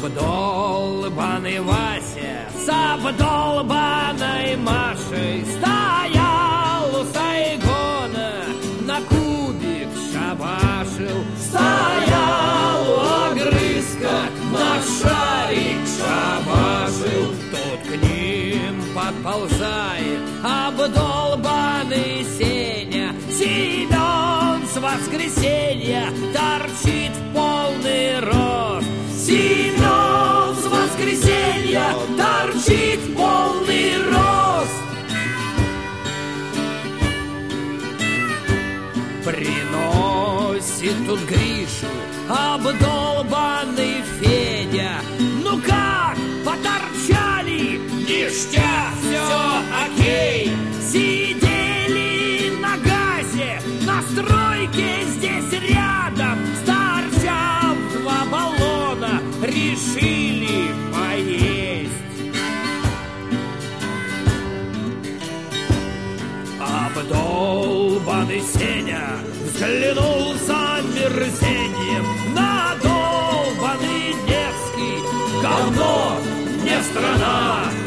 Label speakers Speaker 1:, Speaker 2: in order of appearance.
Speaker 1: Обдолбанный Вася с обдолбанной Машей стоял у Сайгона, на кубик шабашил. Стоял у огрызка, на шарик шабашил. Тут к ним подползает обдолбанный Сеня. Семен с воскресенья торчит в полный рост. Семен с воскресенья торчит в полный рост. Приносит тут Гришу обдолбанный Федя. Ну как, поторчали? Ништяк, все окей. Сидели на газе, на стройке здесь рядом. Сторчав два баллона, решили поесть. Обдолбанный Сеня взглянул с омерзением на долбанный Невский. Говно, не страна.